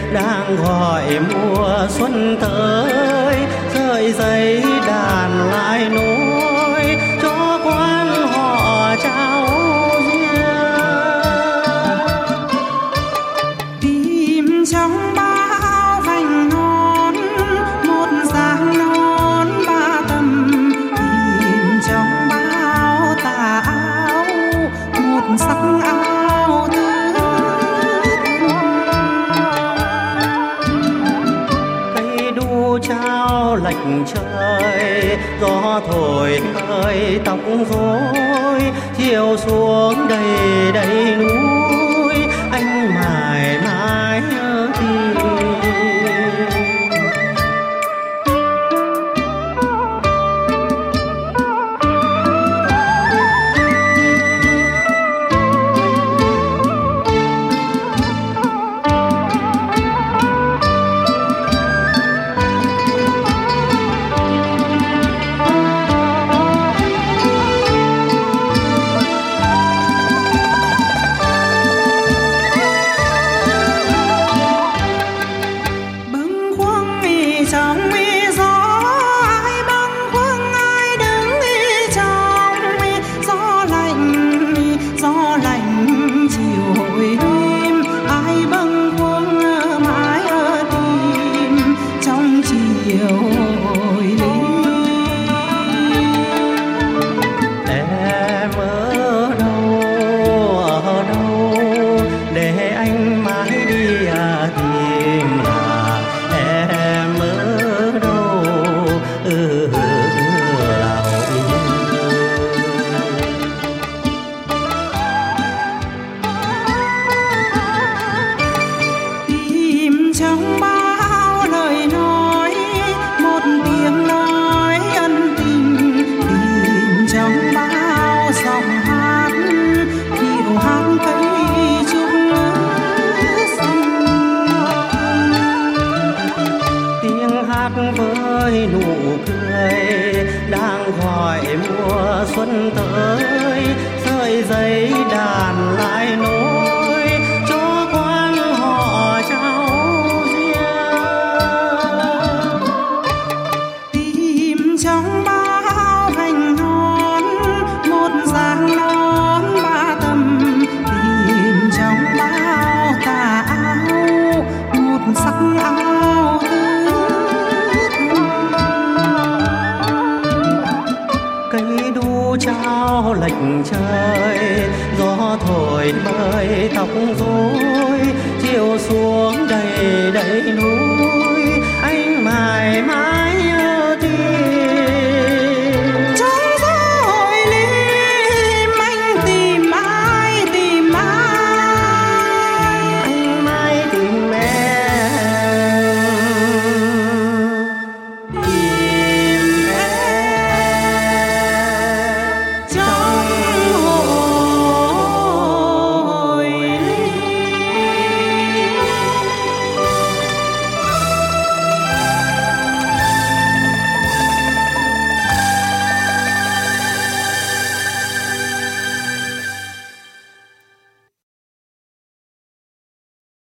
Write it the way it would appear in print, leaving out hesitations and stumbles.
đang gọi mùa xuân tới, sợi dây đàn lại nối cho quan họ trao tìm trong bao vành non một dáng non ba tầm, tìm trong bao tà áo một sắc áo tứ. Cây đu trao lệch trời, gió thổi hơi tóc rối, chiều xuống đầy đầy núi anh mãi mãi nhớ tìm. Trong gió ai bâng khuâng ai đứng trong gió lạnh chiều hồi đêm, ai bâng khuâng mãi tìm trong chiều hồi đêm. Em ở đâu để anh mãi đi tìm là em ở đâu là hội tìm trong bao lời nói một tiếng nói ân tình, tìm trong bao giọng hát điệu hát cây trúc xanh. tiếng hát với nụ cười đang gọi mùa xuân tới, sợi dây đàn lại nối cho quan họ trao duyên. Tìm trong bao vành non một dáng non ba tầm, tìm trong bao tà áo một sắc áo tứ. Cây đu trao lệch trời, gió thổi bơi tóc rối, chiều xuống đầy đầy núi anh mãi mãi